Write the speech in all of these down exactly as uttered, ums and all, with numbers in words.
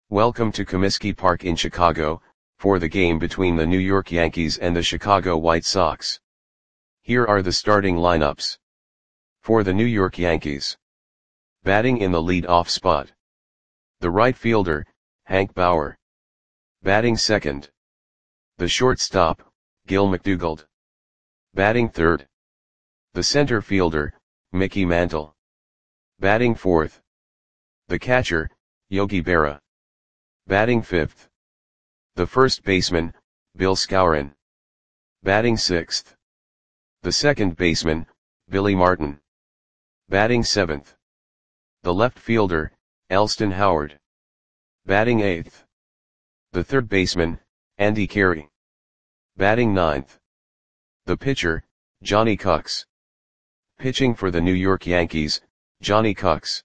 Welcome to Comiskey Park in Chicago, for the game between the New York Yankees and the Chicago White Sox. Here are the starting lineups. For the New York Yankees. Batting in the lead-off spot. The right fielder, Hank Bauer. Batting second. The shortstop, Gil McDougald. Batting third. The center fielder, Mickey Mantle. Batting fourth. The catcher, Yogi Berra. Batting fifth. The first baseman, Bill Skowron. Batting sixth. The second baseman, Billy Martin. Batting seventh. The left fielder, Elston Howard. Batting eighth. The third baseman, Andy Carey. Batting ninth. The pitcher, Johnny Cucks. Pitching for the New York Yankees, Johnny Cucks.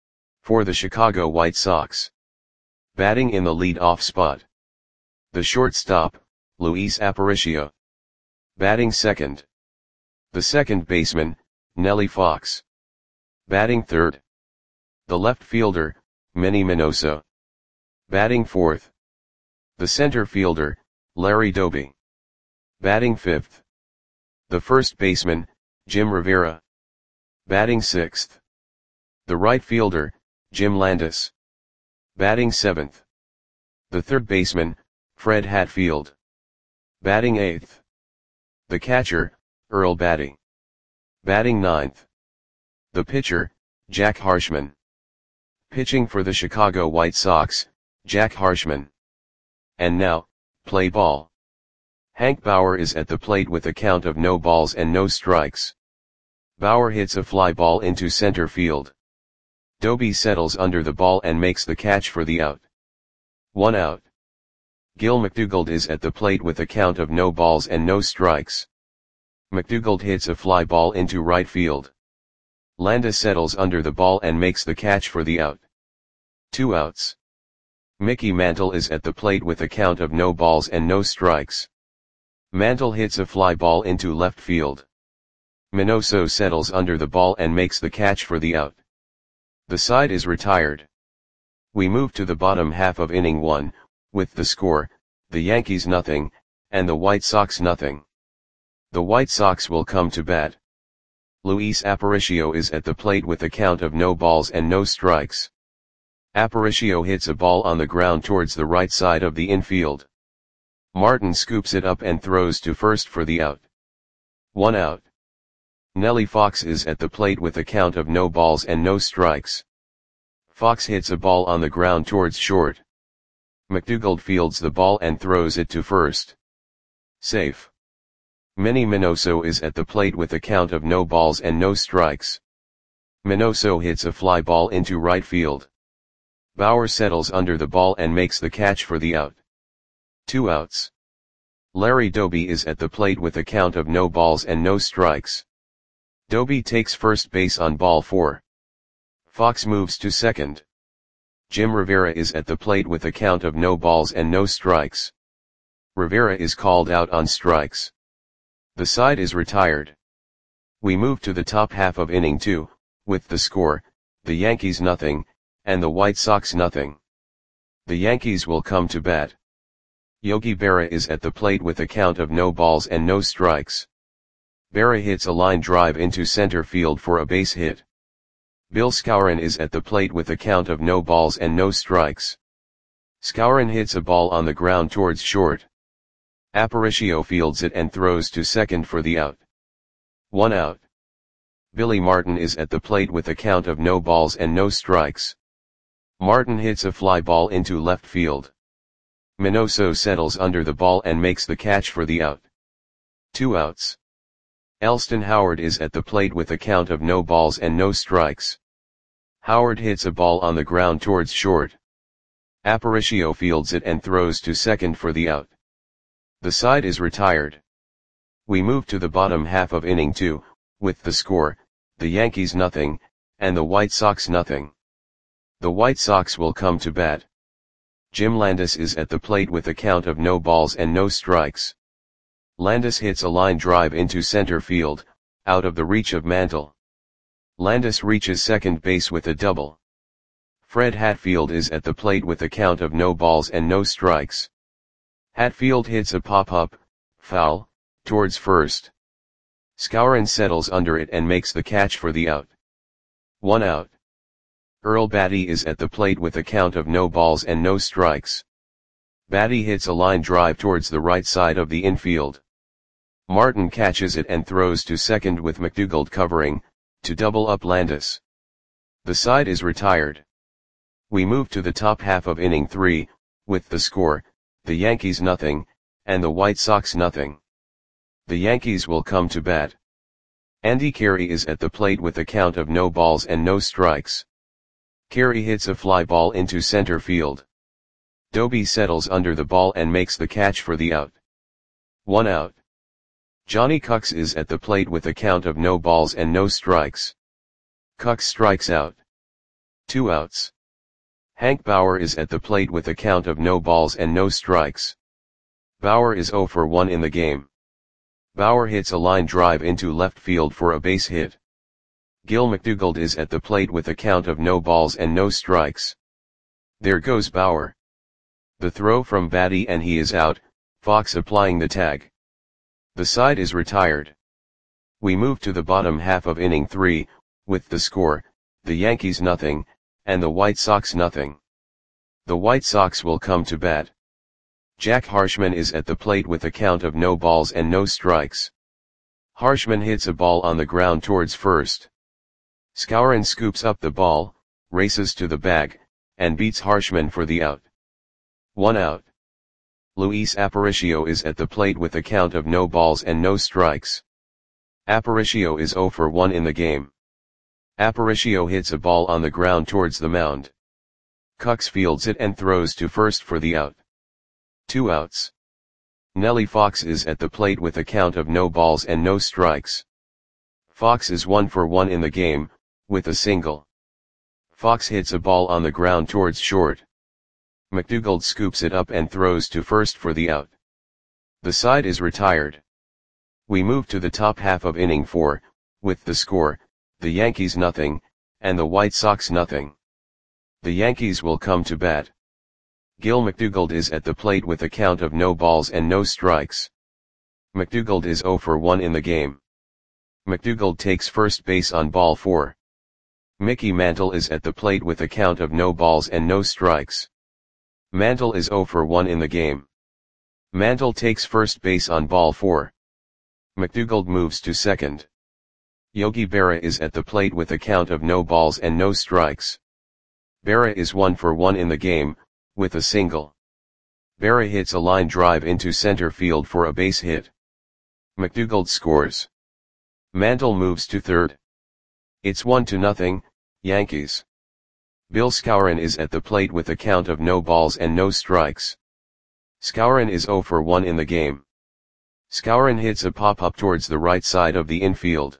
For the Chicago White Sox. Batting in the lead-off spot. The shortstop, Luis Aparicio. Batting second. The second baseman, Nellie Fox. Batting third. The left fielder, Manny Minoso. Batting fourth. The center fielder, Larry Doby. Batting fifth. The first baseman, Jim Rivera. Batting sixth. The right fielder, Jim Landis. Batting seventh. The third baseman, Fred Hatfield. Batting eighth. The catcher, Earl Batty. Batting ninth. The pitcher, Jack Harshman. Pitching for the Chicago White Sox, Jack Harshman. And now, play ball. Hank Bauer is at the plate with a count of no balls and no strikes. Bauer hits a fly ball into center field. Doby settles under the ball and makes the catch for the out. One out. Gil McDougald is at the plate with a count of no balls and no strikes. McDougald hits a fly ball into right field. Landis settles under the ball and makes the catch for the out. Two outs. Mickey Mantle is at the plate with a count of no balls and no strikes. Mantle hits a fly ball into left field. Minoso settles under the ball and makes the catch for the out. The side is retired. We move to the bottom half of inning one, with the score, the Yankees nothing, and the White Sox nothing. The White Sox will come to bat. Luis Aparicio is at the plate with a count of no balls and no strikes. Aparicio hits a ball on the ground towards the right side of the infield. Martin scoops it up and throws to first for the out. One out. Nellie Fox is at the plate with a count of no balls and no strikes. Fox hits a ball on the ground towards short. McDougald fields the ball and throws it to first. Safe. Manny Minoso is at the plate with a count of no balls and no strikes. Minoso hits a fly ball into right field. Bauer settles under the ball and makes the catch for the out. Two outs. Larry Doby is at the plate with a count of no balls and no strikes. Doby takes first base on ball four. Fox moves to second. Jim Rivera is at the plate with a count of no balls and no strikes. Rivera is called out on strikes. The side is retired. We move to the top half of inning two, with the score, the Yankees nothing, and the White Sox nothing. The Yankees will come to bat. Yogi Berra is at the plate with a count of no balls and no strikes. Berra hits a line drive into center field for a base hit. Bill Skowron is at the plate with a count of no balls and no strikes. Skowron hits a ball on the ground towards short. Aparicio fields it and throws to second for the out. One out. Billy Martin is at the plate with a count of no balls and no strikes. Martin hits a fly ball into left field. Minoso settles under the ball and makes the catch for the out. Two outs. Elston Howard is at the plate with a count of no balls and no strikes. Howard hits a ball on the ground towards short. Aparicio fields it and throws to second for the out. The side is retired. We move to the bottom half of inning two, with the score, the Yankees nothing, and the White Sox nothing. The White Sox will come to bat. Jim Landis is at the plate with a count of no balls and no strikes. Landis hits a line drive into center field, out of the reach of Mantle. Landis reaches second base with a double. Fred Hatfield is at the plate with a count of no balls and no strikes. Hatfield hits a pop-up, foul, towards first. Skowron settles under it and makes the catch for the out. One out. Earl Battey is at the plate with a count of no balls and no strikes. Battey hits a line drive towards the right side of the infield. Martin catches it and throws to second with McDougald covering, to double up Landis. The side is retired. We move to the top half of inning three, with the score, the Yankees nothing, and the White Sox nothing. The Yankees will come to bat. Andy Carey is at the plate with a count of no balls and no strikes. Carey hits a fly ball into center field. Doby settles under the ball and makes the catch for the out. One out. Johnny Cucks is at the plate with a count of no balls and no strikes. Cucks strikes out. Two outs. Hank Bauer is at the plate with a count of no balls and no strikes. Bauer is oh for one in the game. Bauer hits a line drive into left field for a base hit. Gil McDougald is at the plate with a count of no balls and no strikes. There goes Bauer. The throw from Battey and he is out, Fox applying the tag. The side is retired. We move to the bottom half of inning three, with the score, the Yankees nothing, and the White Sox nothing. The White Sox will come to bat. Jack Harshman is at the plate with a count of no balls and no strikes. Harshman hits a ball on the ground towards first. Skowron scoops up the ball, races to the bag, and beats Harshman for the out. One out. Luis Aparicio is at the plate with a count of no balls and no strikes. Aparicio is oh for one in the game. Aparicio hits a ball on the ground towards the mound. Cucks fields it and throws to first for the out. Two outs. Nellie Fox is at the plate with a count of no balls and no strikes. Fox is one for one in the game, with a single. Fox hits a ball on the ground towards short. McDougald scoops it up and throws to first for the out. The side is retired. We move to the top half of inning four, with the score, the Yankees nothing, and the White Sox nothing. The Yankees will come to bat. Gil McDougald is at the plate with a count of no balls and no strikes. McDougald is oh for one in the game. McDougald takes first base on ball four. Mickey Mantle is at the plate with a count of no balls and no strikes. Mantle is oh for one in the game. Mantle takes first base on ball four. McDougald moves to second. Yogi Berra is at the plate with a count of no balls and no strikes. Berra is one for one in the game, with a single. Berra hits a line drive into center field for a base hit. McDougald scores. Mantle moves to third. It's one to nothing, Yankees. Bill Skowron is at the plate with a count of no balls and no strikes. Skowron is oh for one in the game. Skowron hits a pop-up towards the right side of the infield.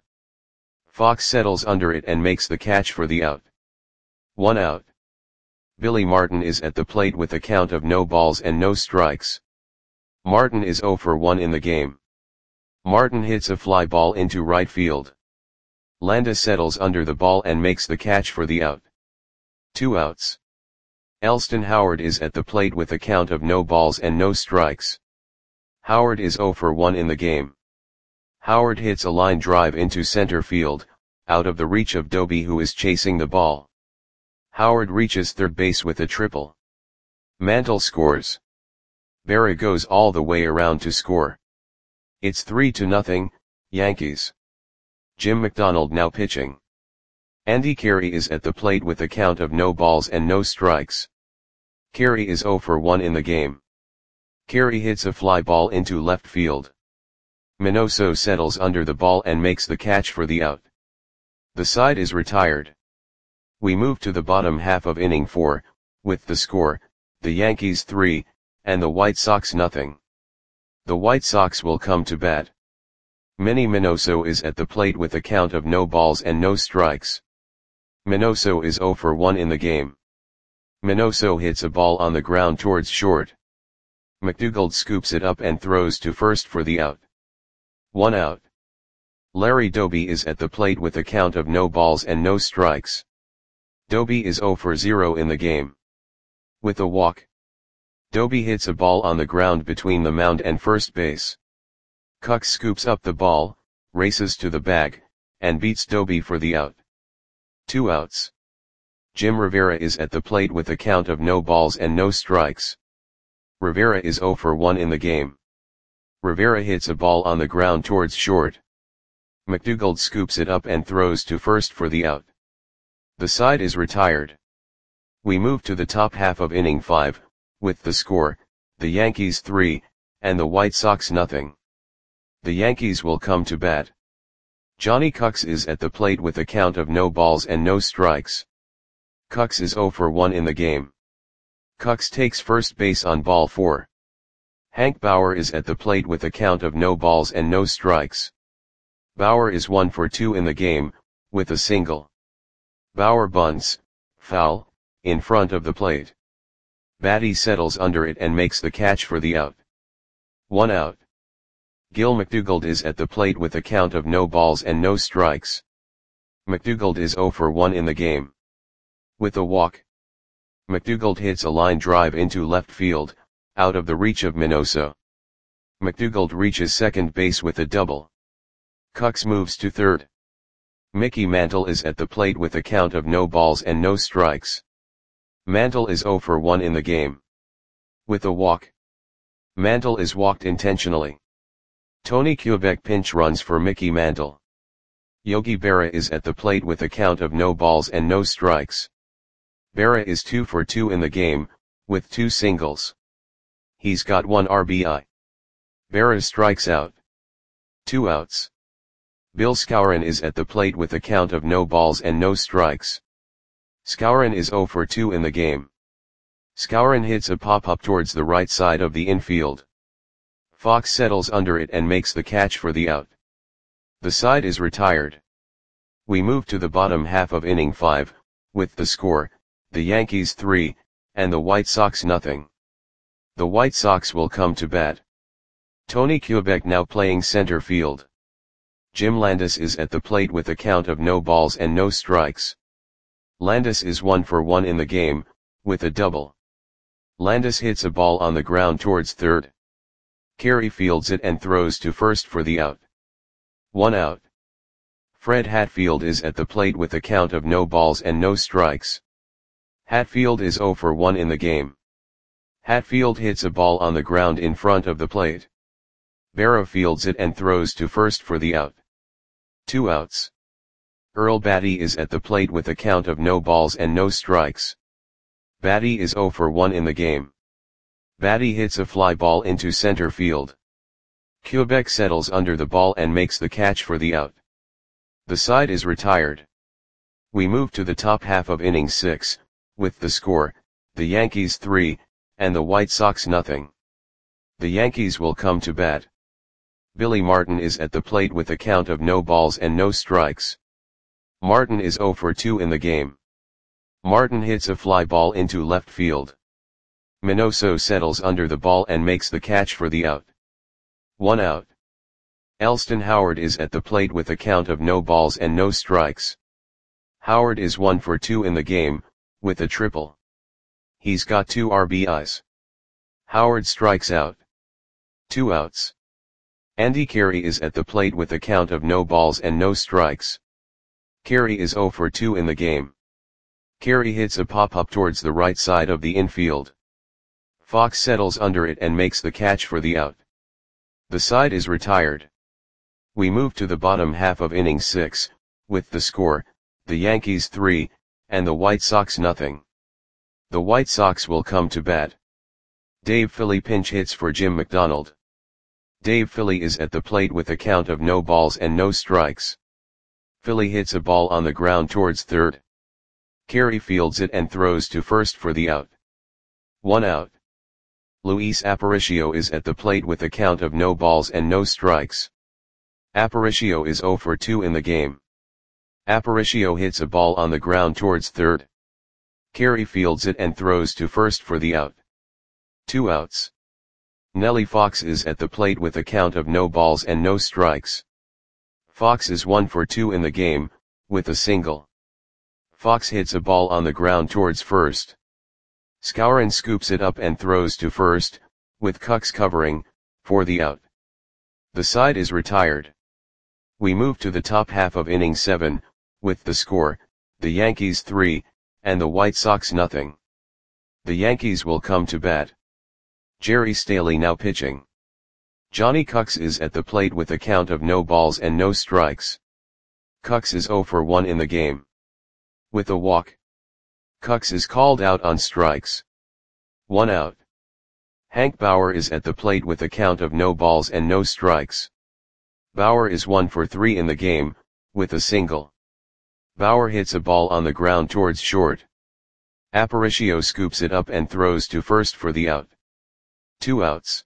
Fox settles under it and makes the catch for the out. One out. Billy Martin is at the plate with a count of no balls and no strikes. Martin is oh for one in the game. Martin hits a fly ball into right field. Landis settles under the ball and makes the catch for the out. Two outs. Elston Howard is at the plate with a count of no balls and no strikes. Howard is oh for one in the game. Howard hits a line drive into center field, out of the reach of Doby who is chasing the ball. Howard reaches third base with a triple. Mantle scores. Berra goes all the way around to score. It's three to nothing, Yankees. Jim McDonald now pitching. Andy Carey is at the plate with a count of no balls and no strikes. Carey is oh for one in the game. Carey hits a fly ball into left field. Minoso settles under the ball and makes the catch for the out. The side is retired. We move to the bottom half of inning four, with the score, the Yankees three, and the White Sox nothing. The White Sox will come to bat. Manny Minoso is at the plate with a count of no balls and no strikes. Minoso is oh for one in the game. Minoso hits a ball on the ground towards short. McDougald scoops it up and throws to first for the out. One out. Larry Doby is at the plate with a count of no balls and no strikes. Doby is zero for zero in the game. With a walk, Doby hits a ball on the ground between the mound and first base. Kux scoops up the ball, races to the bag, and beats Doby for the out. Two outs. Jim Rivera is at the plate with a count of no balls and no strikes. Rivera is zero for one in the game. Rivera hits a ball on the ground towards short. McDougald scoops it up and throws to first for the out. The side is retired. We move to the top half of inning five, with the score, the Yankees three, and the White Sox nothing. The Yankees will come to bat. Johnny Kux is at the plate with a count of no balls and no strikes. Kux is zero for one in the game. Kux takes first base on ball four. Hank Bauer is at the plate with a count of no balls and no strikes. Bauer is one for two in the game, with a single. Bauer bunts, foul, in front of the plate. Batty settles under it and makes the catch for the out. One out. Gil McDougald is at the plate with a count of no balls and no strikes. McDougald is zero for one in the game. With a walk, McDougald hits a line drive into left field, out of the reach of Minoso. McDougald reaches second base with a double. Kux moves to third. Mickey Mantle is at the plate with a count of no balls and no strikes. Mantle is zero for one in the game. With a walk, Mantle is walked intentionally. Tony Kubek pinch runs for Mickey Mantle. Yogi Berra is at the plate with a count of no balls and no strikes. Berra is two for two in the game, with two singles. He's got one R B I. Berra strikes out. Two outs. Bill Skowron is at the plate with a count of no balls and no strikes. Skowron is zero for two in the game. Skowron hits a pop-up towards the right side of the infield. Fox settles under it and makes the catch for the out. The side is retired. We move to the bottom half of inning five, with the score, the Yankees three, and the White Sox nothing. The White Sox will come to bat. Tony Kubek now playing center field. Jim Landis is at the plate with a count of no balls and no strikes. Landis is one for one in the game, with a double. Landis hits a ball on the ground towards third. Carey fields it and throws to first for the out. One out. Fred Hatfield is at the plate with a count of no balls and no strikes. Hatfield is zero for one in the game. Hatfield hits a ball on the ground in front of the plate. Berra fields it and throws to first for the out. Two outs. Earl Batty is at the plate with a count of no balls and no strikes. Batty is zero for one in the game. Batty hits a fly ball into center field. Kubek settles under the ball and makes the catch for the out. The side is retired. We move to the top half of inning six, with the score, the Yankees three, and the White Sox nothing. The Yankees will come to bat. Billy Martin is at the plate with a count of no balls and no strikes. Martin is zero for two in the game. Martin hits a fly ball into left field. Minoso settles under the ball and makes the catch for the out. One out. Elston Howard is at the plate with a count of no balls and no strikes. Howard is one for two in the game, with a triple. He's got two R B Is. Howard strikes out. Two outs. Andy Carey is at the plate with a count of no balls and no strikes. Carey is zero for two in the game. Carey hits a pop-up towards the right side of the infield. Fox settles under it and makes the catch for the out. The side is retired. We move to the bottom half of inning six, with the score, the Yankees three, and the White Sox nothing. The White Sox will come to bat. Dave Philly pinch hits for Jim McDonald. Dave Philly is at the plate with a count of no balls and no strikes. Philly hits a ball on the ground towards third. Carey fields it and throws to first for the out. One out. Luis Aparicio is at the plate with a count of no balls and no strikes. Aparicio is zero for two in the game. Aparicio hits a ball on the ground towards third. Carey fields it and throws to first for the out. Two outs. Nellie Fox is at the plate with a count of no balls and no strikes. Fox is one for two in the game, with a single. Fox hits a ball on the ground towards first. Skowron scoops it up and throws to first, with Kux covering, for the out. The side is retired. We move to the top half of inning seven, with the score, the Yankees three, and the White Sox nothing. The Yankees will come to bat. Jerry Staley now pitching. Johnny Kux is at the plate with a count of no balls and no strikes. Kux is oh for one in the game. With a walk. Kux is called out on strikes. One out. Hank Bauer is at the plate with a count of no balls and no strikes. Bauer is one for three in the game, with a single. Bauer hits a ball on the ground towards short. Aparicio scoops it up and throws to first for the out. Two outs.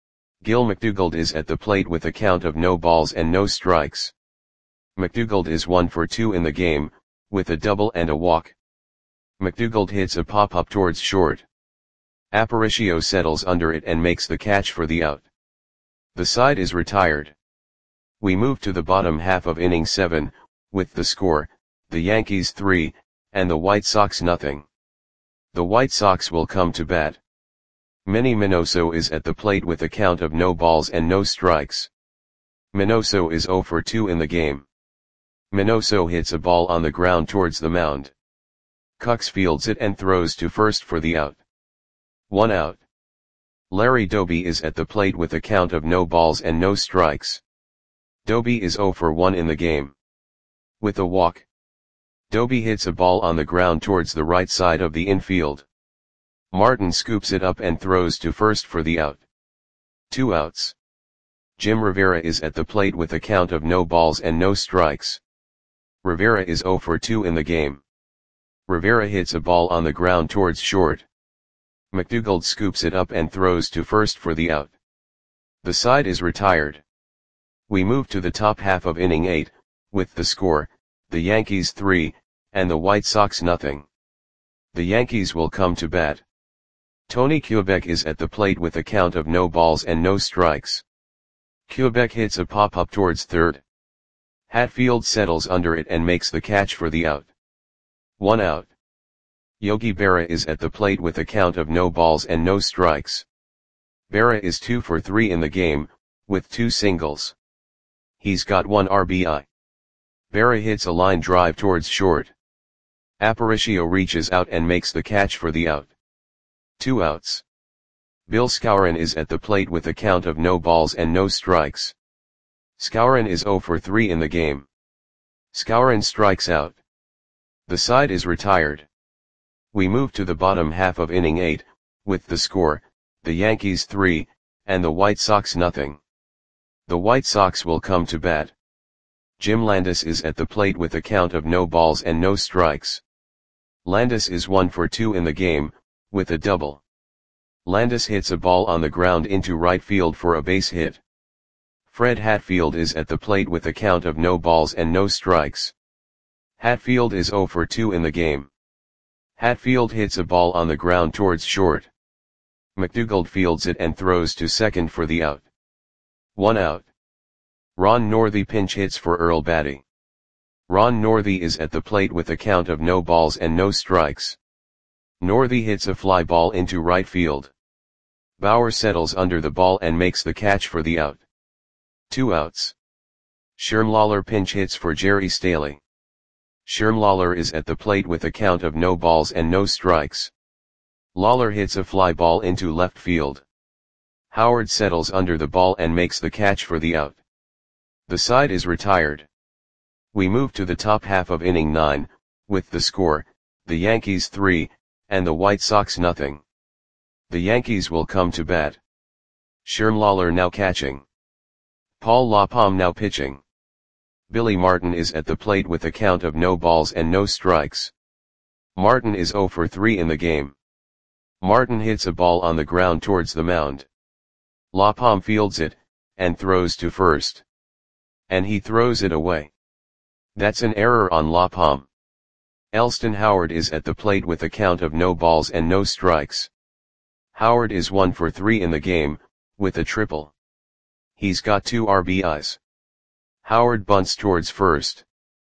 Gil McDougald is at the plate with a count of no balls and no strikes. McDougald is one for two in the game, with a double and a walk. McDougald hits a pop-up towards short. Aparicio settles under it and makes the catch for the out. The side is retired. We move to the bottom half of inning seven, with the score, the Yankees three, and the White Sox nothing. The White Sox will come to bat. Manny Minoso is at the plate with a count of no balls and no strikes. Minoso is oh for two in the game. Minoso hits a ball on the ground towards the mound. Kux fields it and throws to first for the out. One out. Larry Doby is at the plate with a count of no balls and no strikes. Doby is oh for one in the game. With a walk. Doby hits a ball on the ground towards the right side of the infield. Martin scoops it up and throws to first for the out. Two outs. Jim Rivera is at the plate with a count of no balls and no strikes. Rivera is oh for two in the game. Rivera hits a ball on the ground towards short. McDougald scoops it up and throws to first for the out. The side is retired. We move to the top half of inning eight, with the score, the Yankees three, and the White Sox nothing. The Yankees will come to bat. Tony Quebec is at the plate with a count of no balls and no strikes. Quebec hits a pop-up towards third. Hatfield settles under it and makes the catch for the out. One out. Yogi Berra is at the plate with a count of no balls and no strikes. Berra is two for three in the game, with two singles. He's got one R B I. Berra hits a line drive towards short. Aparicio reaches out and makes the catch for the out. Two outs. Bill Skowron is at the plate with a count of no balls and no strikes. Skowron is oh for three in the game. Skowron strikes out. The side is retired. We move to the bottom half of inning eight, with the score, the Yankees three, and the White Sox nothing. The White Sox will come to bat. Jim Landis is at the plate with a count of no balls and no strikes. Landis is one for two in the game, with a double. Landis hits a ball on the ground into right field for a base hit. Fred Hatfield is at the plate with a count of no balls and no strikes. Hatfield is oh for two in the game. Hatfield hits a ball on the ground towards short. McDougald fields it and throws to second for the out. One out. Ron Northey pinch hits for Earl Batty. Ron Northey is at the plate with a count of no balls and no strikes. Northey hits a fly ball into right field. Bauer settles under the ball and makes the catch for the out. Two outs. Shermlawler pinch hits for Jerry Staley. Shermlawler is at the plate with a count of no balls and no strikes. Lawler hits a fly ball into left field. Howard settles under the ball and makes the catch for the out. The side is retired. We move to the top half of inning nine, with the score, the Yankees three, and the White Sox nothing. The Yankees will come to bat. Shermlawler now catching. Paul LaPalme now pitching. Billy Martin is at the plate with a count of no balls and no strikes. Martin is oh for three in the game. Martin hits a ball on the ground towards the mound. LaPalme fields it, and throws to first. And he throws it away. That's an error on LaPalme. Elston Howard is at the plate with a count of no balls and no strikes. Howard is one for three in the game, with a triple. He's got two R B Is. Howard bunts towards first.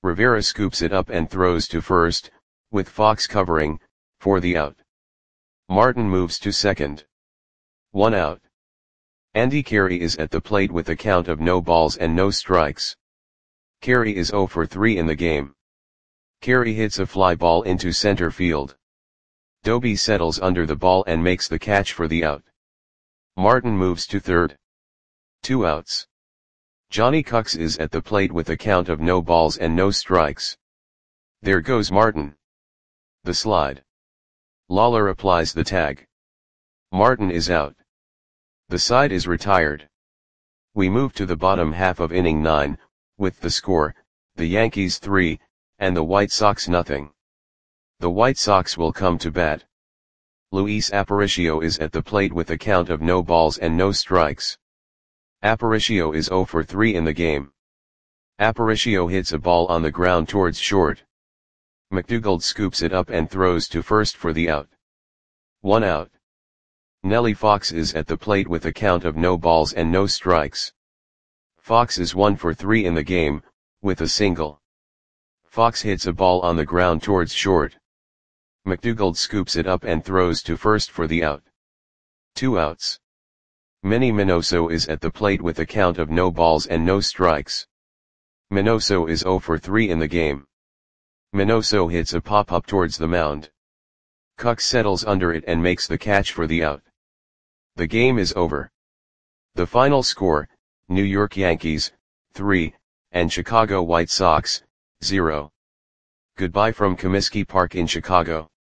Rivera scoops it up and throws to first, with Fox covering, for the out. Martin moves to second. One out. Andy Carey is at the plate with a count of no balls and no strikes. Carey is zero for three in the game. Carey hits a fly ball into center field. Doby settles under the ball and makes the catch for the out. Martin moves to third. Two outs. Johnny Cucks is at the plate with a count of no balls and no strikes. There goes Martin. The slide. Lawler applies the tag. Martin is out. The side is retired. We move to the bottom half of inning nine, with the score, the Yankees three, and the White Sox nothing. The White Sox will come to bat. Luis Aparicio is at the plate with a count of no balls and no strikes. Aparicio is zero for three in the game. Aparicio hits a ball on the ground towards short. McDougald scoops it up and throws to first for the out. One out. Nellie Fox is at the plate with a count of no balls and no strikes. Fox is one for three in the game, with a single. Fox hits a ball on the ground towards short. McDougald scoops it up and throws to first for the out. Two outs. Manny Minoso is at the plate with a count of no balls and no strikes. Minoso is zero for three in the game. Minoso hits a pop-up towards the mound. Cucks settles under it and makes the catch for the out. The game is over. The final score, New York Yankees, three, and Chicago White Sox, zero. Goodbye from Comiskey Park in Chicago.